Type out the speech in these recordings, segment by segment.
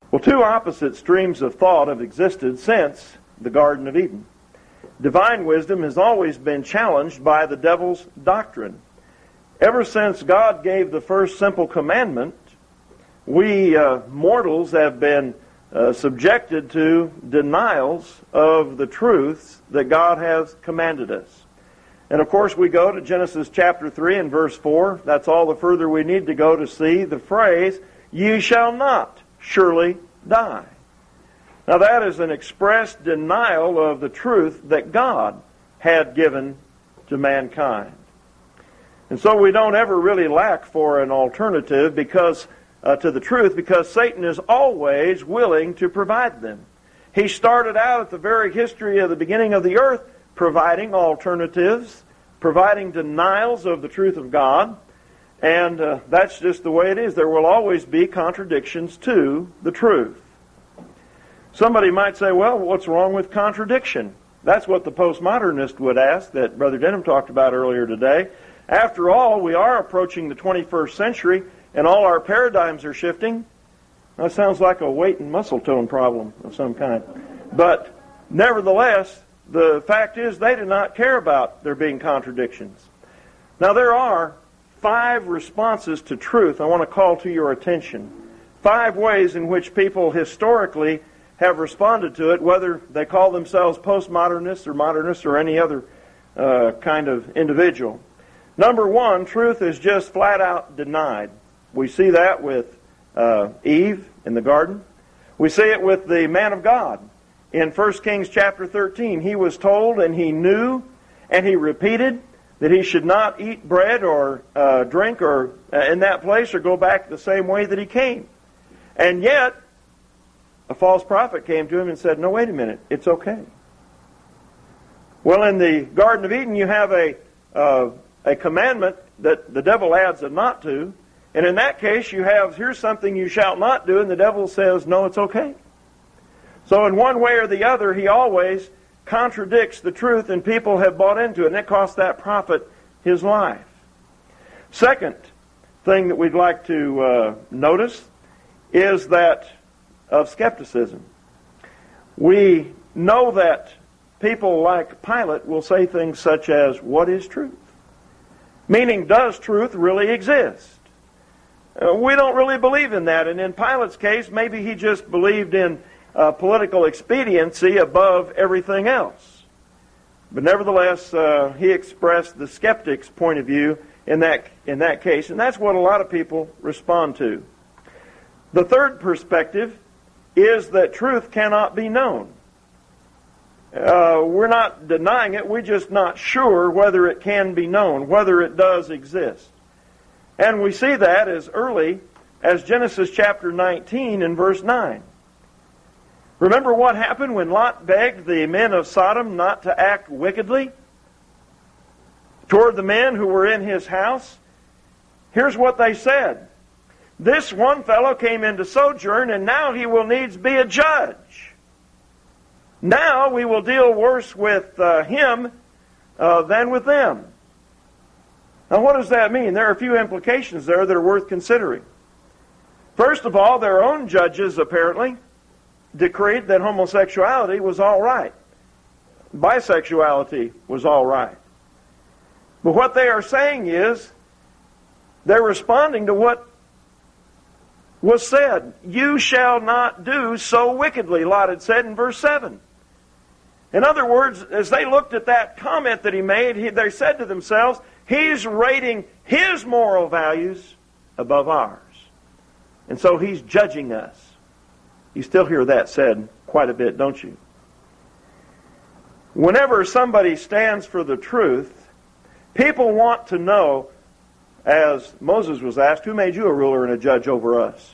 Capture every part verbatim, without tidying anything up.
Well, two opposite streams of thought have existed since the Garden of Eden. Divine wisdom has always been challenged by the devil's doctrine. Ever since God gave the first simple commandment, we uh, mortals have been uh, subjected to denials of the truths that God has commanded us. And of course we go to Genesis chapter three and verse four. That's all the further we need to go to see the phrase, "Ye shall not surely die." Now that is an express denial of the truth that God had given to mankind. And so we don't ever really lack for an alternative because uh, to the truth, because Satan is always willing to provide them. He started out at the very history of the beginning of the earth providing alternatives, providing denials of the truth of God, and uh, that's just the way it is. There will always be contradictions to the truth. Somebody might say, well, what's wrong with contradiction? That's what the postmodernist would ask that Brother Denham talked about earlier today. After all, we are approaching the twenty-first century, and all our paradigms are shifting. That sounds like a weight and muscle tone problem of some kind. But nevertheless, the fact is they do not care about there being contradictions. Now there are five responses to truth I want to call to your attention. Five ways in which people historically have responded to it, whether they call themselves postmodernists or modernists or any other uh, kind of individual. Number one, truth is just flat out denied. We see that with uh, Eve in the garden. We see it with the man of God. In First Kings chapter thirteen, he was told and he knew and he repeated that he should not eat bread or uh, drink or uh, in that place or go back the same way that he came. And yet, a false prophet came to him and said, no, wait a minute, it's okay. Well, in the Garden of Eden, you have a uh, a commandment that the devil adds a not to. And in that case, you have, here's something you shall not do, and the devil says, no, it's okay. So in one way or the other, he always contradicts the truth, and people have bought into it, and it cost that prophet his life. Second thing that we'd like to uh, notice is that of skepticism. We know that people like Pilate will say things such as, what is truth? Meaning, does truth really exist? Uh, we don't really believe in that, and in Pilate's case, maybe he just believed in uh, political expediency above everything else. But nevertheless, uh, he expressed the skeptic's point of view in that, in that case, and that's what a lot of people respond to. The third perspective is that truth cannot be known. Uh, we're not denying it, we're just not sure whether it can be known, whether it does exist. And we see that as early as Genesis chapter nineteen and verse nine. Remember what happened when Lot begged the men of Sodom not to act wickedly toward the men who were in his house? Here's what they said. This one fellow came in to sojourn, and now he will needs be a judge. Now we will deal worse with uh, him uh, than with them. Now what does that mean? There are a few implications there that are worth considering. First of all, their own judges apparently decreed that homosexuality was all right. Bisexuality was all right. But what they are saying is, they're responding to what was said. You shall not do so wickedly, Lot had said in verse seven. In other words, as they looked at that comment that he made, he, they said to themselves, he's rating his moral values above ours. And so he's judging us. You still hear that said quite a bit, don't you? Whenever somebody stands for the truth, people want to know, as Moses was asked, who made you a ruler and a judge over us?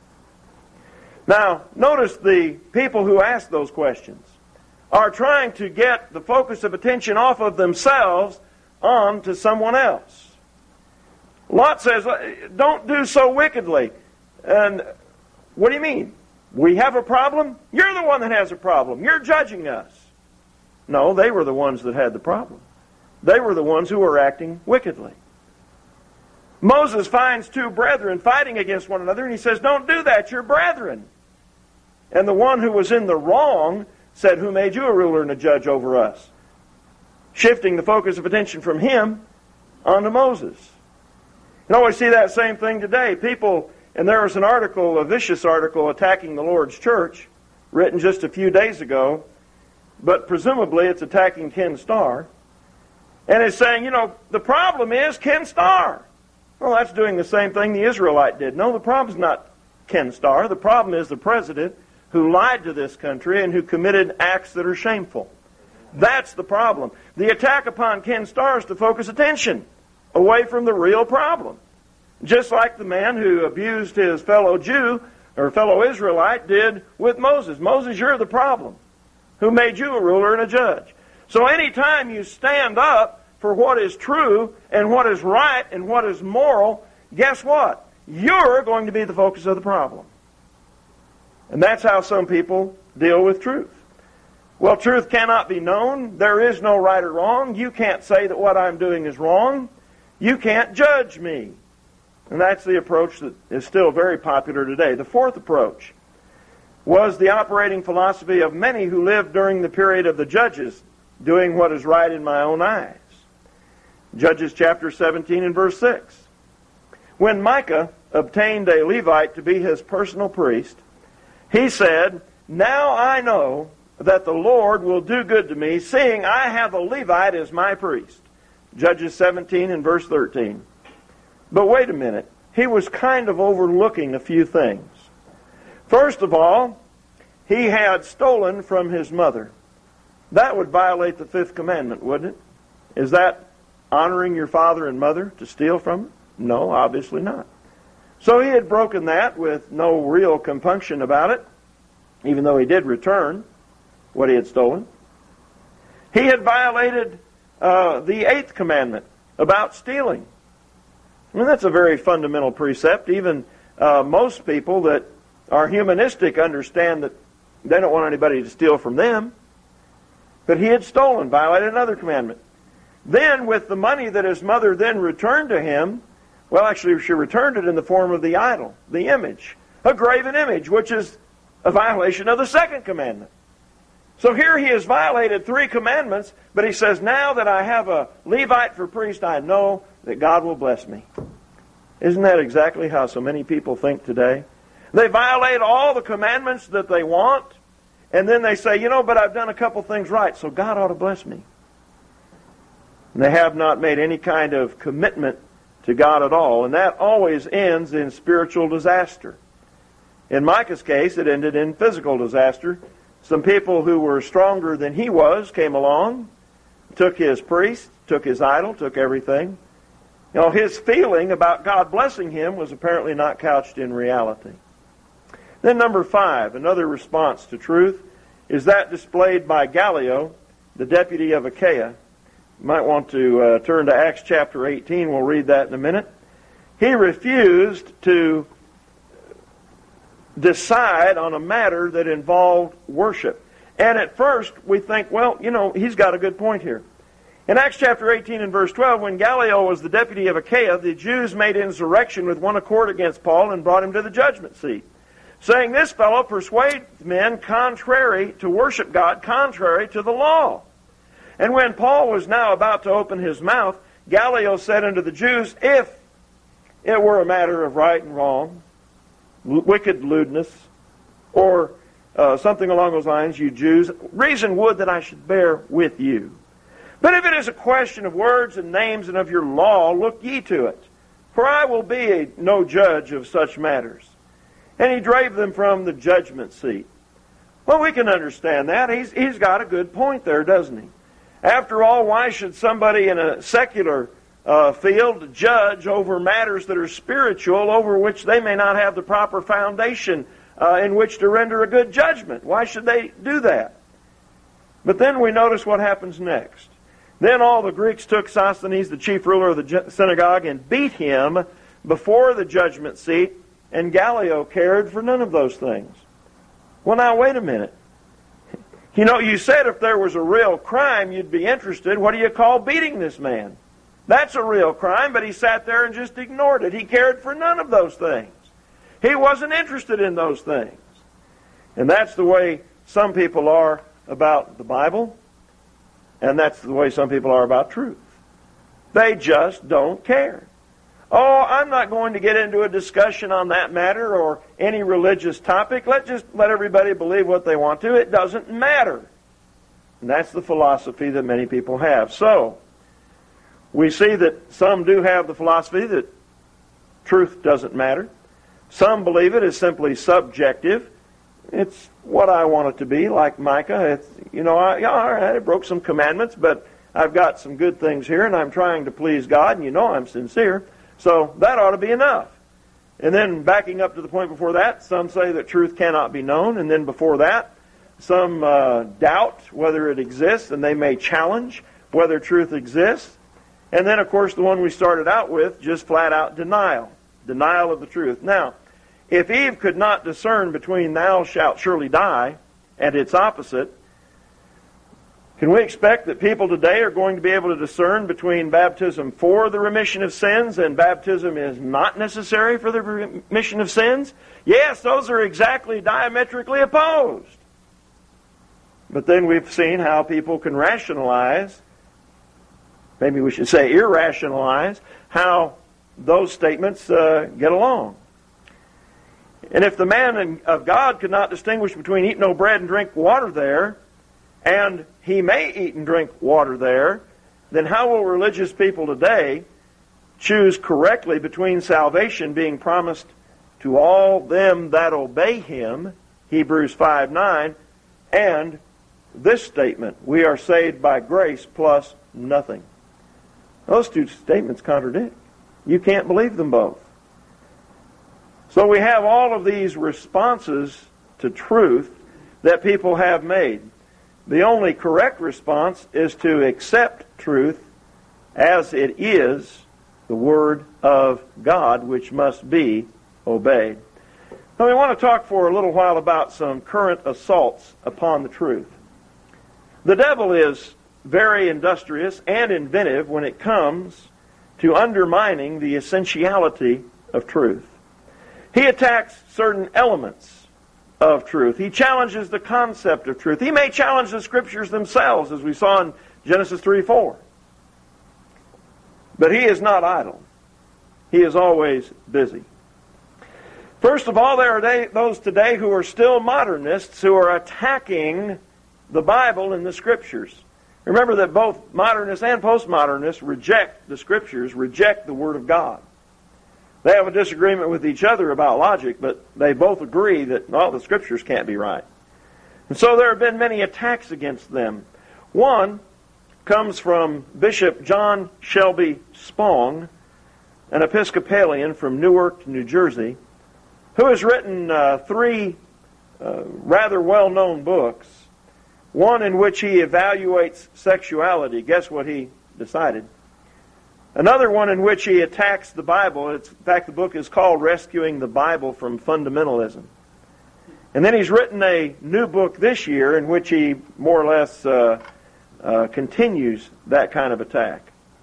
Now, notice the people who ask those questions are trying to get the focus of attention off of themselves on to someone else. Lot says, don't do so wickedly. And what do you mean? We have a problem? You're the one that has a problem. You're judging us. No, they were the ones that had the problem. They were the ones who were acting wickedly. Moses finds two brethren fighting against one another, and he says, don't do that, you're brethren. And the one who was in the wrong said, "Who made you a ruler and a judge over us?" Shifting the focus of attention from him onto Moses. You know, we see that same thing today. People, and there was an article, a vicious article attacking the Lord's church, written just a few days ago, but presumably it's attacking Ken Starr. And it's saying, you know, the problem is Ken Starr. Well, that's doing the same thing the Israelite did. No, the problem's not Ken Starr. The problem is the president who lied to this country and who committed acts that are shameful. That's the problem. The attack upon Ken Starr is to focus attention away from the real problem. Just like the man who abused his fellow Jew or fellow Israelite did with Moses. Moses, you're the problem. Who made you a ruler and a judge? So anytime you stand up for what is true and what is right and what is moral, guess what? You're going to be the focus of the problem. And that's how some people deal with truth. Well, truth cannot be known. There is no right or wrong. You can't say that what I'm doing is wrong. You can't judge me. And that's the approach that is still very popular today. The fourth approach was the operating philosophy of many who lived during the period of the judges, doing what is right in my own eyes. Judges chapter seventeen and verse six. When Micah obtained a Levite to be his personal priest, he said, "Now I know that the Lord will do good to me, seeing I have a Levite as my priest." Judges seventeen and verse thirteen. But wait a minute. He was kind of overlooking a few things. First of all, he had stolen from his mother. That would violate the fifth commandment, wouldn't it? Is that honoring your father and mother to steal from them? No, obviously not. So he had broken that with no real compunction about it, even though he did return what he had stolen. He had violated uh, the eighth commandment about stealing. I mean, that's a very fundamental precept. Even uh, most people that are humanistic understand that they don't want anybody to steal from them. But he had stolen, violated another commandment. Then, with the money that his mother then returned to him, well, actually, she returned it in the form of the idol, the image, a graven image, which is a violation of the second commandment. So here he has violated three commandments, but he says, now that I have a Levite for priest, I know that God will bless me. Isn't that exactly how so many people think today? They violate all the commandments that they want, and then they say, you know, but I've done a couple things right, so God ought to bless me. And they have not made any kind of commitment to God at all, and that always ends in spiritual disaster. In Micah's case, it ended in physical disaster. Some people who were stronger than he was came along, took his priest, took his idol, took everything. You know, his feeling about God blessing him was apparently not couched in reality. Then number five, another response to truth, is that displayed by Gallio, the deputy of Achaia. You might want to uh, turn to Acts chapter eighteen. We'll read that in a minute. He refused to decide on a matter that involved worship. And at first we think, well, you know, he's got a good point here. In Acts chapter eighteen and verse twelve, when Gallio was the deputy of Achaia, the Jews made insurrection with one accord against Paul and brought him to the judgment seat, saying, this fellow persuades men contrary to worship God, contrary to the law. And when Paul was now about to open his mouth, Gallio said unto the Jews, if it were a matter of right and wrong, wicked lewdness, or uh, something along those lines, you Jews, reason would that I should bear with you. But if it is a question of words and names and of your law, look ye to it. For I will be a, no judge of such matters. And he drave them from the judgment seat. Well, we can understand that. He's, he's got a good point there, doesn't he? After all, why should somebody in a secular uh, field judge over matters that are spiritual, over which they may not have the proper foundation uh, in which to render a good judgment? Why should they do that? But then we notice what happens next. Then all the Greeks took Sosthenes, the chief ruler of the synagogue, and beat him before the judgment seat, and Gallio cared for none of those things. Well, now, wait a minute. You know, you said if there was a real crime, you'd be interested. What do you call beating this man? That's a real crime, but he sat there and just ignored it. He cared for none of those things. He wasn't interested in those things. And that's the way some people are about the Bible, and that's the way some people are about truth. They just don't care. Oh, I'm not going to get into a discussion on that matter or any religious topic. Let just let everybody believe what they want to. It doesn't matter. And that's the philosophy that many people have. So, we see that some do have the philosophy that truth doesn't matter. Some believe it is simply subjective. It's what I want it to be, like Micah. It's, you know, I, yeah, all right, I broke some commandments, but I've got some good things here, and I'm trying to please God, and you know I'm sincere. So that ought to be enough. And then backing up to the point before that, some say that truth cannot be known. And then before that, some uh, doubt whether it exists, and they may challenge whether truth exists. And then, of course, the one we started out with, just flat out denial. Denial of the truth. Now, if Eve could not discern between thou shalt surely die and its opposite, can we expect that people today are going to be able to discern between baptism for the remission of sins and baptism is not necessary for the remission of sins? Yes, those are exactly diametrically opposed. But then we've seen how people can rationalize, maybe we should say irrationalize, how those statements uh, get along. And if the man of God could not distinguish between eat no bread and drink water there, and he may eat and drink water there, then how will religious people today choose correctly between salvation being promised to all them that obey him, Hebrews five nine, and this statement, we are saved by grace plus nothing? Those two statements contradict. You can't believe them both. So we have all of these responses to truth that people have made. The only correct response is to accept truth as it is, the Word of God, which must be obeyed. Now we want to talk for a little while about some current assaults upon the truth. The devil is very industrious and inventive when it comes to undermining the essentiality of truth. He attacks certain elements of truth. He challenges the concept of truth. He may challenge the Scriptures themselves, as we saw in Genesis three four. But he is not idle. He is always busy. First of all, there are those today who are still modernists who are attacking the Bible and the Scriptures. Remember that both modernists and postmodernists reject the Scriptures, reject the Word of God. They have a disagreement with each other about logic, but they both agree that, well, the Scriptures can't be right. And so there have been many attacks against them. One comes from Bishop John Shelby Spong, an Episcopalian from Newark, New Jersey, who has written uh, three uh, rather well-known books. One in which he evaluates sexuality. Guess what he decided? Another one in which he attacks the Bible. It's, in fact, the book is called Rescuing the Bible from Fundamentalism. And then he's written a new book this year in which he more or less uh, uh, continues that kind of attack.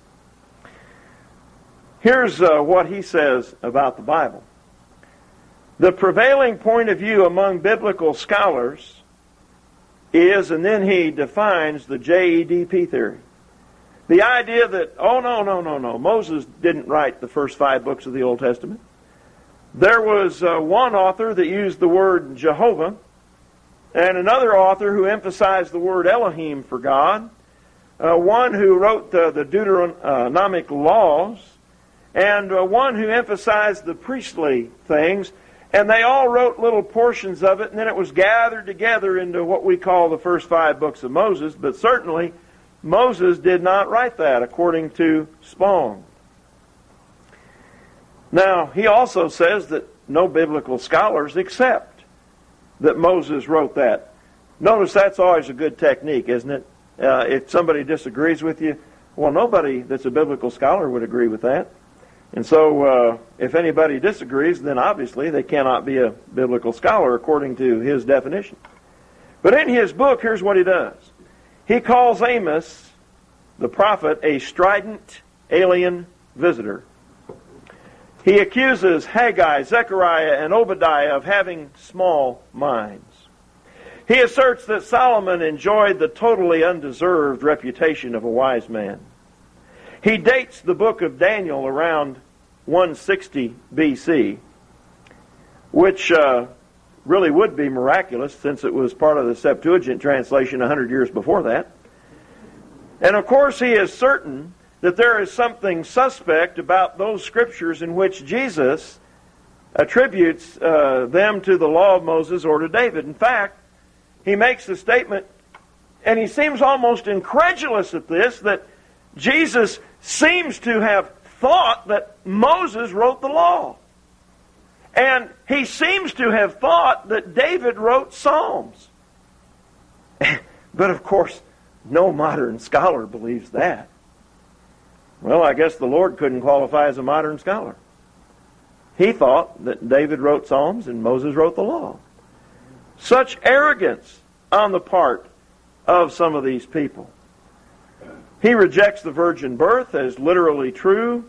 Here's uh, what he says about the Bible. The prevailing point of view among biblical scholars is, and then he defines the J E D P theory. The idea that, oh, no, no, no, no, Moses didn't write the first five books of the Old Testament. There was uh, one author that used the word Jehovah, and another author who emphasized the word Elohim for God, uh, one who wrote the, the Deuteronomic laws, and uh, one who emphasized the priestly things, and they all wrote little portions of it, and then it was gathered together into what we call the first five books of Moses, but certainly Moses did not write that, according to Spong. Now, he also says that no biblical scholars accept that Moses wrote that. Notice that's always a good technique, isn't it? Uh, if somebody disagrees with you, well, nobody that's a biblical scholar would agree with that. And so, uh, if anybody disagrees, then obviously they cannot be a biblical scholar according to his definition. But in his book, here's what he does. He calls Amos, the prophet, a strident alien visitor. He accuses Haggai, Zechariah, and Obadiah of having small minds. He asserts that Solomon enjoyed the totally undeserved reputation of a wise man. He dates the book of Daniel around one sixty B C, which uh, really would be miraculous since it was part of the Septuagint translation one hundred years before that. And of course he is certain that there is something suspect about those scriptures in which Jesus attributes uh, them to the law of Moses or to David. In fact, he makes the statement, and he seems almost incredulous at this, that Jesus seems to have thought that Moses wrote the law. And he seems to have thought that David wrote Psalms. But of course, no modern scholar believes that. Well, I guess the Lord couldn't qualify as a modern scholar. He thought that David wrote Psalms and Moses wrote the law. Such arrogance on the part of some of these people. He rejects the virgin birth as literally true.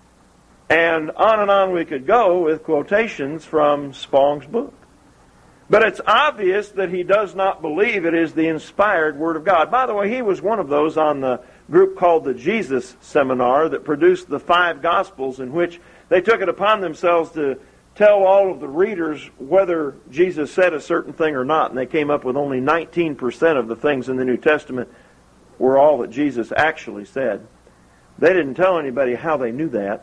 And on and on we could go with quotations from Spong's book. But it's obvious that he does not believe it is the inspired Word of God. By the way, he was one of those on the group called the Jesus Seminar that produced the five Gospels, in which they took it upon themselves to tell all of the readers whether Jesus said a certain thing or not. And they came up with only nineteen percent of the things in the New Testament were all that Jesus actually said. They didn't tell anybody how they knew that,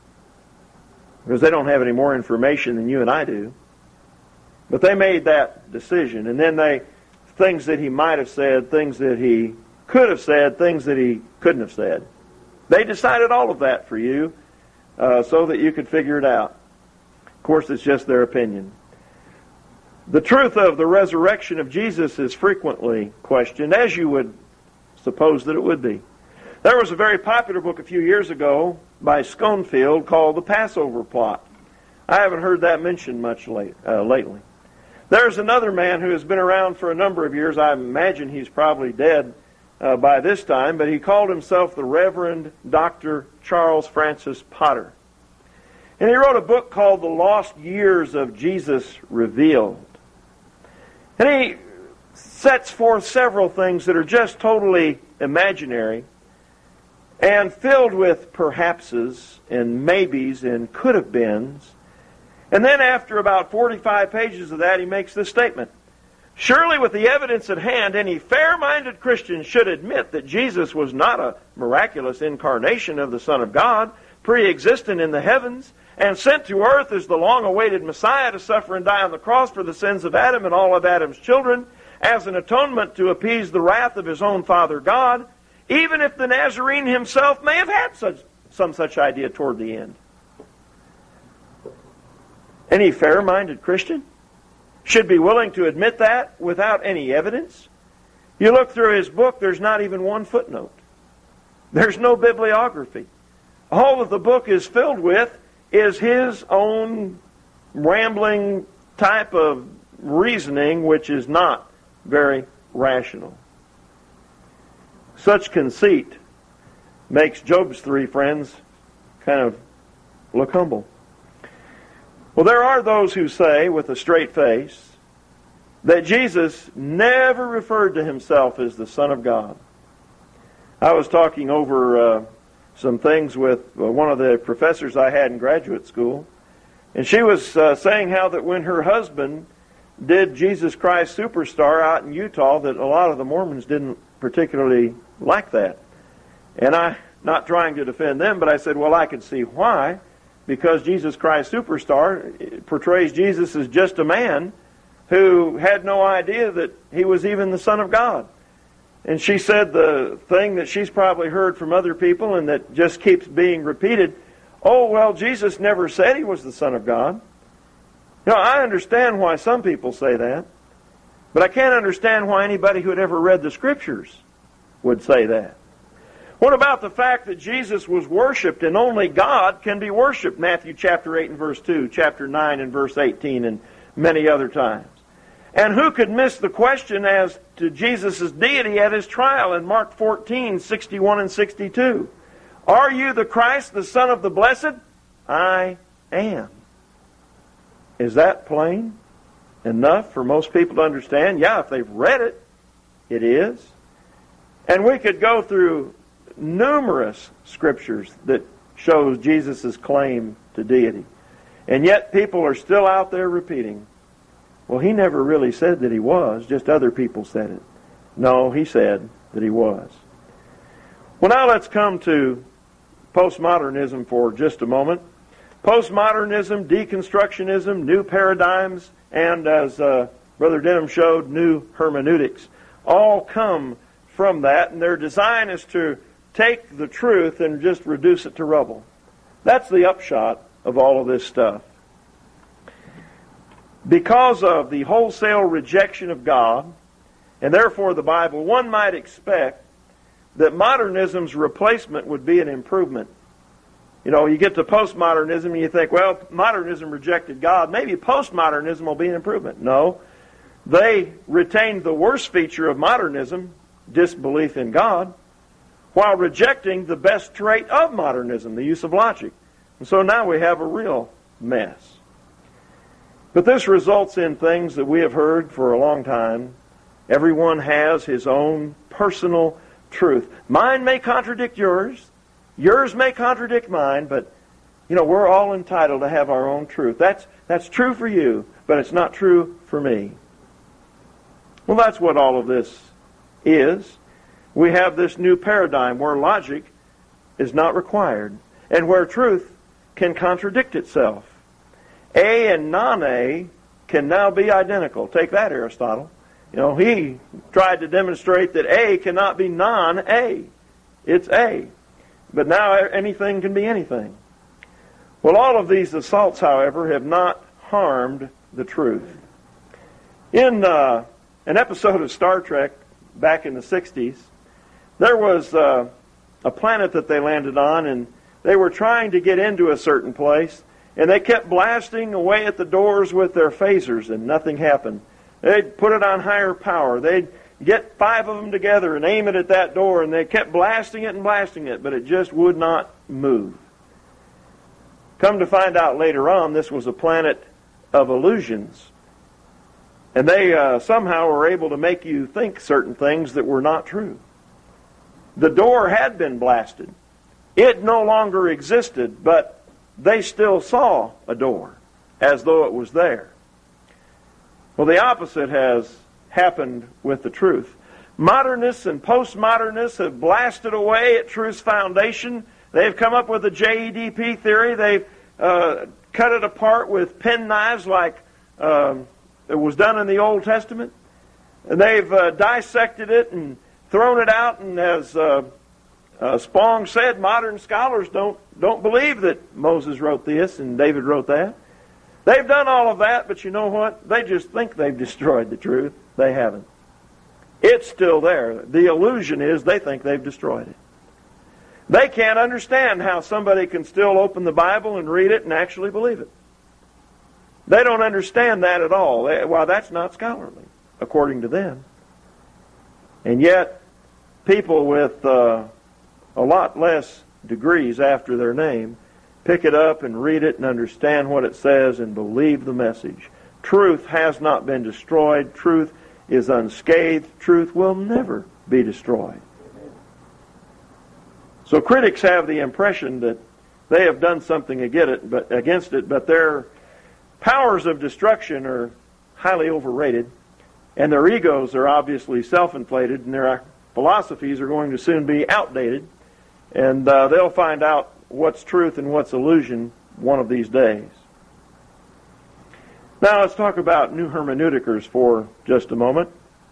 because they don't have any more information than you and I do. But they made that decision. And then they, things that he might have said, things that he could have said, things that he couldn't have said. They decided all of that for you uh, so that you could figure it out. Of course, it's just their opinion. The truth of the resurrection of Jesus is frequently questioned, as you would suppose that it would be. There was a very popular book a few years ago by Schoenfield called The Passover Plot. I haven't heard that mentioned much late, uh, lately. There's another man who has been around for a number of years. I imagine he's probably dead uh, by this time, but he called himself the Reverend Doctor Charles Francis Potter. And he wrote a book called The Lost Years of Jesus Revealed. And he sets forth several things that are just totally imaginary and filled with perhapses and maybes and could have beens. And then after about forty-five pages of that, he makes this statement. Surely with the evidence at hand, any fair-minded Christian should admit that Jesus was not a miraculous incarnation of the Son of God, pre-existent in the heavens, and sent to earth as the long-awaited Messiah to suffer and die on the cross for the sins of Adam and all of Adam's children, as an atonement to appease the wrath of his own Father God, even if the Nazarene himself may have had such, some such idea toward the end. Any fair-minded Christian should be willing to admit that without any evidence. You look through his book, there's not even one footnote. There's no bibliography. All that the book is filled with is his own rambling type of reasoning, which is not very rational. Such conceit makes Job's three friends kind of look humble. Well, there are those who say, with a straight face, that Jesus never referred to himself as the Son of God. I was talking over uh, some things with uh, one of the professors I had in graduate school, and she was uh, saying how that when her husband did Jesus Christ Superstar out in Utah, that a lot of the Mormons didn't particularly like that. And I, not trying to defend them, but I said, well, I could see why. Because Jesus Christ Superstar portrays Jesus as just a man who had no idea that he was even the Son of God. And she said the thing that she's probably heard from other people and that just keeps being repeated, oh, well, Jesus never said he was the Son of God. You know, I understand why some people say that, but I can't understand why anybody who had ever read the Scriptures would say that. What about the fact that Jesus was worshipped and only God can be worshipped? Matthew chapter eight and verse two, chapter nine and verse eighteen, and many other times. And who could miss the question as to Jesus' deity at his trial in Mark fourteen, sixty-one and sixty-two? Are you the Christ, the Son of the Blessed? I am. Is that plain? enough for most people to understand? Yeah, if they've read it, it is. And we could go through numerous scriptures that shows Jesus' claim to deity. And yet people are still out there repeating, well, he never really said that he was, just other people said it. No, he said that he was. Well, now let's come to postmodernism for just a moment. Postmodernism, deconstructionism, new paradigms, and as uh, Brother Denham showed, new hermeneutics, all come from that, and their design is to take the truth and just reduce it to rubble. That's the upshot of all of this stuff. Because of the wholesale rejection of God, and therefore the Bible, one might expect that modernism's replacement would be an improvement. You know, you get to postmodernism and you think, well, modernism rejected God. Maybe postmodernism will be an improvement. No. They retained the worst feature of modernism, disbelief in God, while rejecting the best trait of modernism, the use of logic. And so now we have a real mess. But this results in things that we have heard for a long time. Everyone has his own personal truth. Mine may contradict yours. Yours may contradict mine, but, you know, we're all entitled to have our own truth. That's, that's true for you, but it's not true for me. Well, that's what all of this is. We have this new paradigm where logic is not required and where truth can contradict itself. A and non-A can now be identical. Take that, Aristotle. You know, he tried to demonstrate that A cannot be non-A. It's A. But now anything can be anything. Well, all of these assaults, however, have not harmed the truth. In uh, an episode of Star Trek back in the sixties, there was uh, a planet that they landed on, and they were trying to get into a certain place, and they kept blasting away at the doors with their phasers, and nothing happened. They'd put it on higher power. They'd get five of them together and aim it at that door, and they kept blasting it and blasting it, but it just would not move. Come to find out later on, this was a planet of illusions. And they uh, somehow were able to make you think certain things that were not true. The door had been blasted. It no longer existed, but they still saw a door as though it was there. Well, the opposite has happened with the truth. Modernists and postmodernists have blasted away at truth's foundation. They've come up with the J E D P theory. They've uh, cut it apart with penknives like uh, it was done in the Old Testament. And they've uh, dissected it and thrown it out. And as uh, uh, Spong said, modern scholars don't don't believe that Moses wrote this and David wrote that. They've done all of that, but you know what? They just think they've destroyed the truth. They haven't. It's still there. The illusion is they think they've destroyed it. They can't understand how somebody can still open the Bible and read it and actually believe it. They don't understand that at all. They, well, that's not scholarly, according to them. And yet, people with uh, a lot less degrees after their name pick it up and read it and understand what it says and believe the message. Truth has not been destroyed. Truth is unscathed. Truth will never be destroyed. So critics have the impression that they have done something against it, but their powers of destruction are highly overrated, and their egos are obviously self-inflated, and their philosophies are going to soon be outdated, and uh, they'll find out what's truth and what's illusion one of these days. Now let's talk about new hermeneuticers for just a moment.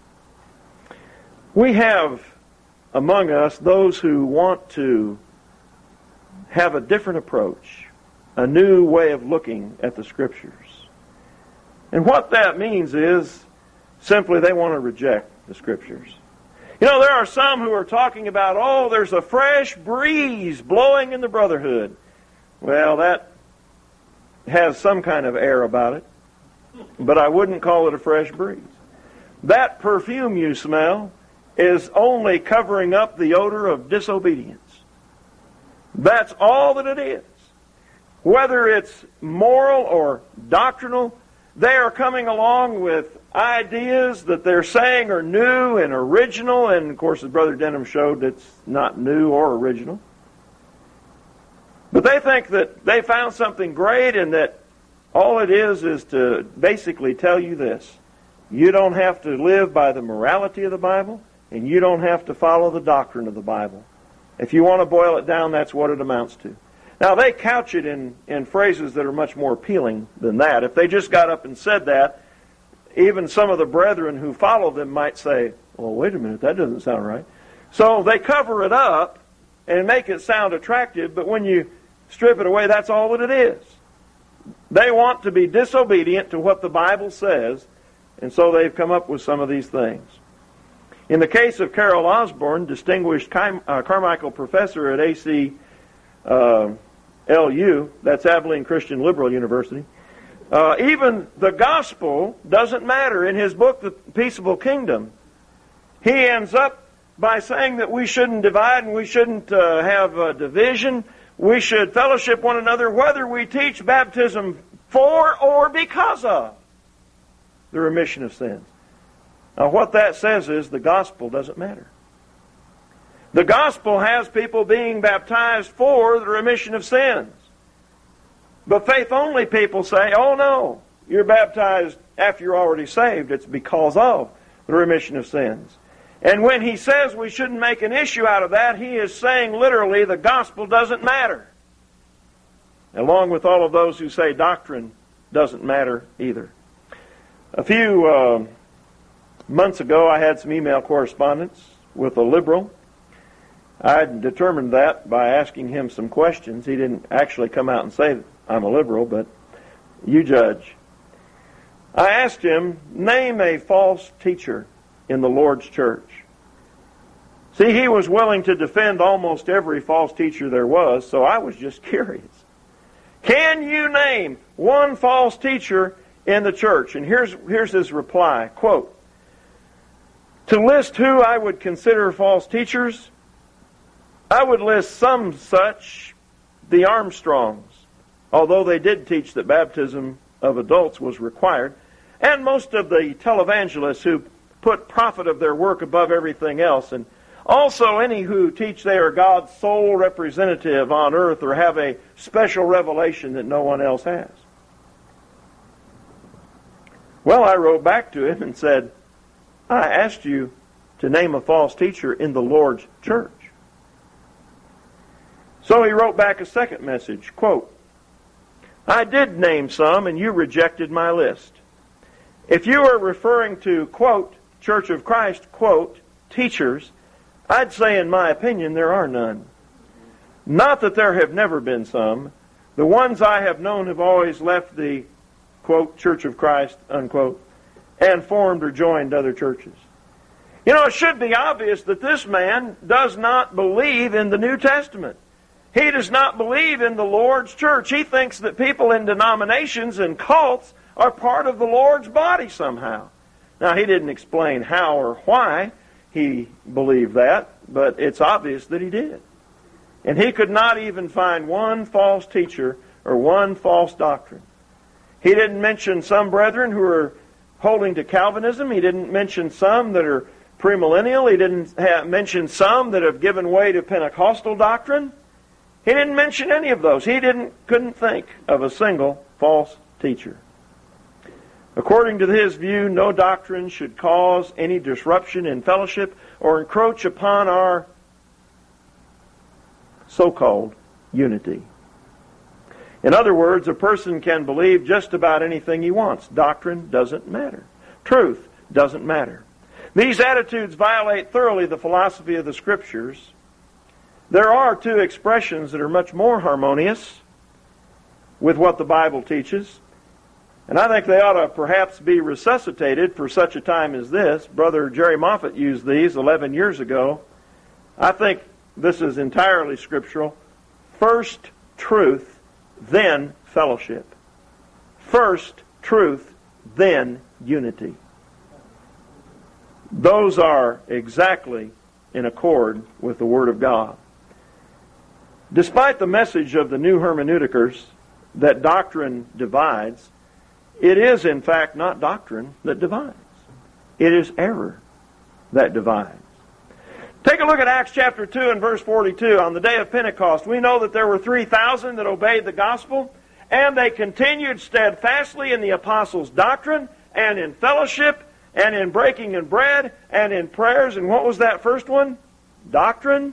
We have among us those who want to have a different approach, a new way of looking at the Scriptures. And what that means is simply they want to reject the Scriptures. You know, there are some who are talking about, oh, there's a fresh breeze blowing in the brotherhood. Well, that has some kind of air about it, but I wouldn't call it a fresh breeze. That perfume you smell is only covering up the odor of disobedience. That's all that it is. Whether it's moral or doctrinal, they are coming along with ideas that they're saying are new and original, and of course as Brother Denham showed, it's not new or original. But they think that they found something great, and that all it is is to basically tell you this: you don't have to live by the morality of the Bible, and you don't have to follow the doctrine of the Bible. If you want to boil it down, that's what it amounts to. Now, they couch it in, in phrases that are much more appealing than that. If they just got up and said that, even some of the brethren who follow them might say, well, wait a minute, that doesn't sound right. So they cover it up and make it sound attractive, but when you strip it away, that's all that it is. They want to be disobedient to what the Bible says, and so they've come up with some of these things. In the case of Carol Osborne, distinguished Car- uh, Carmichael professor at A C uh, L U, that's Abilene Christian Liberal University, uh, even the gospel doesn't matter. In his book, The Peaceable Kingdom, he ends up by saying that we shouldn't divide and we shouldn't uh, have a division. We should fellowship one another, whether we teach baptism for or because of the remission of sins. Now, what that says is the gospel doesn't matter. The gospel has people being baptized for the remission of sins. But faith-only people say, oh no, you're baptized after you're already saved. It's because of the remission of sins. And when he says we shouldn't make an issue out of that, he is saying literally the gospel doesn't matter. Along with all of those who say doctrine doesn't matter either. A few uh, months ago, I had some email correspondence with a liberal. I determined that by asking him some questions. He didn't actually come out and say I'm a liberal, but you judge. I asked him, name a false teacher in the Lord's church. See, he was willing to defend almost every false teacher there was, so I was just curious. Can you name one false teacher in the church? And here's, here's his reply, quote, to list who I would consider false teachers, I would list some such, the Armstrongs, although they did teach that baptism of adults was required, and most of the televangelists who put profit of their work above everything else, and also any who teach they are God's sole representative on earth or have a special revelation that no one else has. Well, I wrote back to him and said, I asked you to name a false teacher in the Lord's church. So he wrote back a second message, quote, I did name some and you rejected my list. If you are referring to, quote, Church of Christ, quote, teachers, I'd say in my opinion there are none. Not that there have never been some. The ones I have known have always left the, quote, Church of Christ, unquote, and formed or joined other churches. You know, it should be obvious that this man does not believe in the New Testament. He does not believe in the Lord's church. He thinks that people in denominations and cults are part of the Lord's body somehow. Now, he didn't explain how or why he believed that, but it's obvious that he did. And he could not even find one false teacher or one false doctrine. He didn't mention some brethren who are holding to Calvinism. He didn't mention some that are premillennial. He didn't have, mention some that have given way to Pentecostal doctrine. He didn't mention any of those. He didn't couldn't think of a single false teacher. According to his view, no doctrine should cause any disruption in fellowship or encroach upon our so-called unity. In other words, a person can believe just about anything he wants. Doctrine doesn't matter. Truth doesn't matter. These attitudes violate thoroughly the philosophy of the Scriptures. There are two expressions that are much more harmonious with what the Bible teaches, and I think they ought to perhaps be resuscitated for such a time as this. Brother Jerry Moffatt used these eleven years ago. I think this is entirely scriptural. First truth, then fellowship. First truth, then unity. Those are exactly in accord with the Word of God. Despite the message of the new hermeneuticers that doctrine divides, it is in fact not doctrine that divides. It is error that divides. Take a look at Acts chapter two and verse forty-two. On the day of Pentecost, we know that there were three thousand that obeyed the gospel, and they continued steadfastly in the apostles' doctrine, and in fellowship, and in breaking of bread, and in prayers. And what was that first one? Doctrine.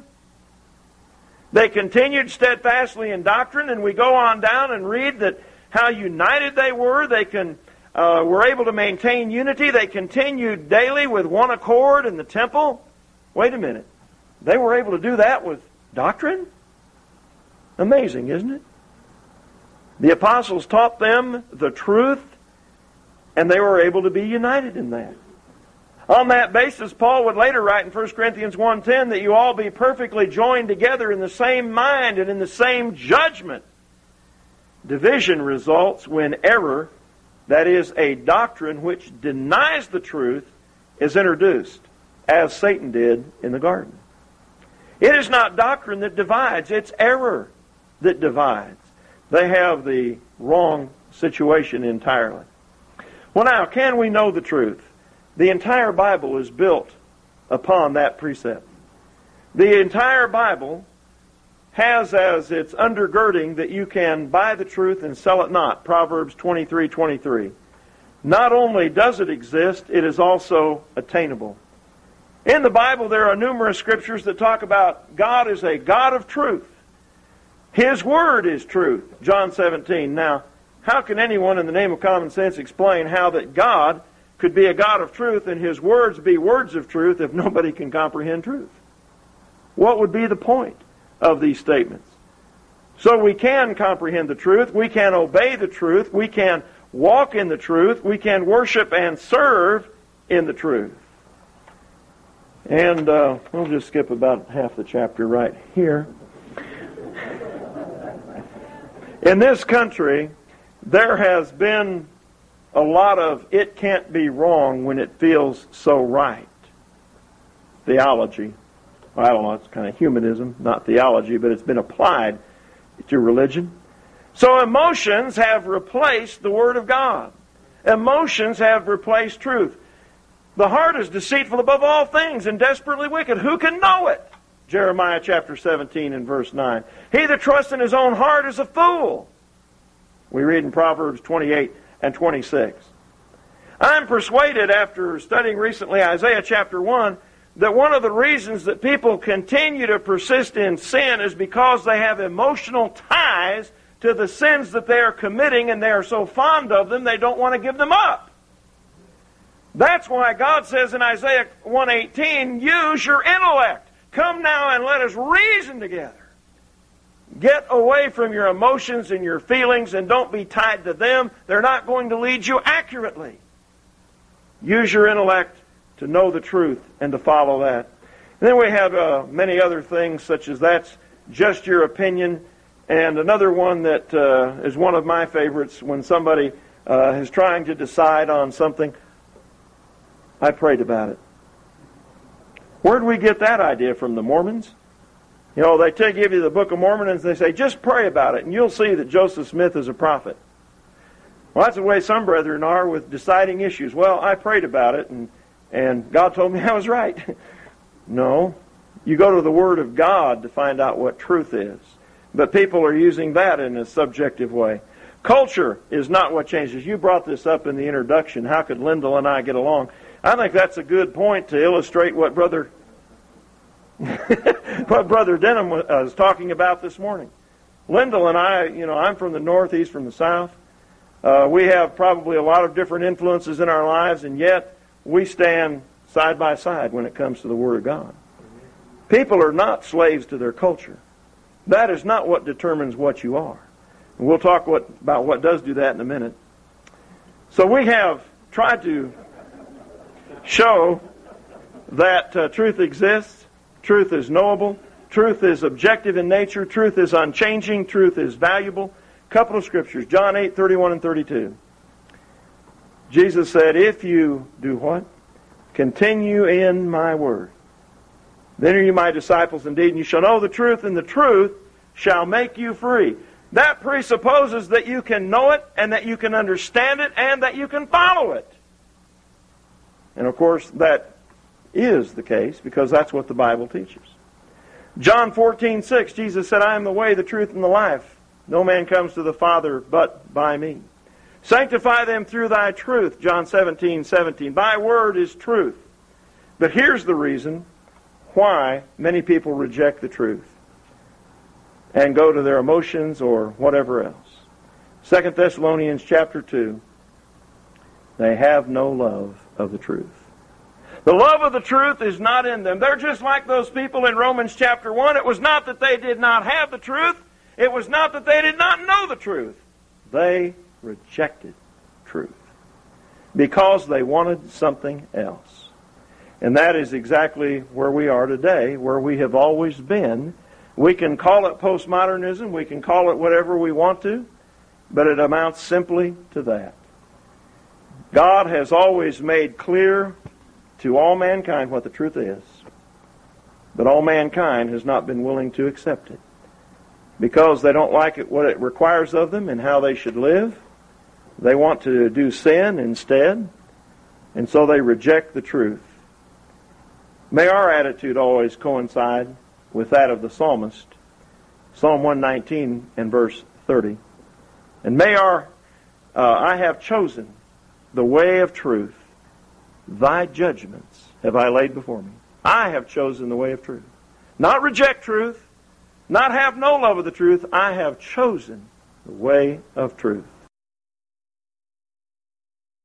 They continued steadfastly in doctrine, and we go on down and read that how united they were. They can, uh, were able to maintain unity. They continued daily with one accord in the temple. Wait a minute. They were able to do that with doctrine? Amazing, isn't it? The apostles taught them the truth, and they were able to be united in that. On that basis, Paul would later write in First Corinthians one ten that you all be perfectly joined together in the same mind and in the same judgment. Division results when error, that is, a doctrine which denies the truth, is introduced, as Satan did in the garden. It is not doctrine that divides, it's error that divides. They have the wrong situation entirely. Well, now, can we know the truth? The entire Bible is built upon that precept. The entire Bible has as its undergirding that you can buy the truth and sell it not. Proverbs twenty-three twenty-three. Not only does it exist, it is also attainable. In the Bible, there are numerous scriptures that talk about God is a God of truth. His Word is truth. John seventeen. Now, how can anyone in the name of common sense explain how that God could be a God of truth and His words be words of truth if nobody can comprehend truth? What would be the point of these statements? So we can comprehend the truth, we can obey the truth, we can walk in the truth, we can worship and serve in the truth. And uh, we'll just skip about half the chapter right here. In this country, there has been a lot of it can't be wrong when it feels so right theology. Well, I don't know, it's kind of humanism, not theology, but it's been applied to religion. So emotions have replaced the Word of God. Emotions have replaced truth. The heart is deceitful above all things and desperately wicked. Who can know it? Jeremiah chapter seventeen and verse nine. He that trusts in his own heart is a fool. We read in Proverbs twenty-eight and twenty-six. I'm persuaded after studying recently Isaiah chapter one that one of the reasons that people continue to persist in sin is because they have emotional ties to the sins that they are committing, and they are so fond of them they don't want to give them up. That's why God says in Isaiah one eighteen, use your intellect. Come now and let us reason together. Get away from your emotions and your feelings and don't be tied to them. They're not going to lead you accurately. Use your intellect to know the truth and to follow that. And then we have uh, many other things such as that's just your opinion. And another one that uh, is one of my favorites when somebody uh, is trying to decide on something. I prayed about it. Where did we get that idea from? The Mormons? You know, they take, give you the Book of Mormon and they say, just pray about it and you'll see that Joseph Smith is a prophet. Well, that's the way some brethren are with deciding issues. Well, I prayed about it and, and God told me I was right. No. You go to the Word of God to find out what truth is. But people are using that in a subjective way. Culture is not what changes. You brought this up in the introduction. How could Lyndall and I get along? I think that's a good point to illustrate what Brother what Brother Denham was talking about this morning. Lyndall and I, you know, I'm from the north, he's from the south. Uh, we have probably a lot of different influences in our lives, and yet we stand side by side when it comes to the Word of God. People are not slaves to their culture. That is not what determines what you are. And we'll talk what, about what does do that in a minute. So we have tried to show that uh, truth exists, truth is knowable, truth is objective in nature, truth is unchanging, truth is valuable. Couple of scriptures, John eight, thirty-one and thirty-two. Jesus said, if you do what? Continue in my word. Then are you my disciples indeed, and you shall know the truth, and the truth shall make you free. That presupposes that you can know it and that you can understand it and that you can follow it. And of course, that is the case because that's what the Bible teaches. John fourteen six, Jesus said, I am the way, the truth, and the life. No man comes to the Father but by me. Sanctify them through thy truth, John seventeen seventeen. Thy word is truth. But here's the reason why many people reject the truth and go to their emotions or whatever else. Second Thessalonians chapter two, they have no love of the truth. The love of the truth is not in them. They're just like those people in Romans chapter one. It was not that they did not have the truth. It was not that they did not know the truth. They rejected truth because they wanted something else. And that is exactly where we are today, where we have always been. We can call it postmodernism. We can call it whatever we want to, but it amounts simply to that. God has always made clear to all mankind what the truth is, but all mankind has not been willing to accept it because they don't like it, what it requires of them and how they should live. They want to do sin instead, and so they reject the truth. May our attitude always coincide with that of the psalmist, Psalm one nineteen and verse thirty. And may our, uh, I have chosen the way of truth. Thy judgments have I laid before me. I have chosen the way of truth. Not reject truth, not have no love of the truth. I have chosen the way of truth.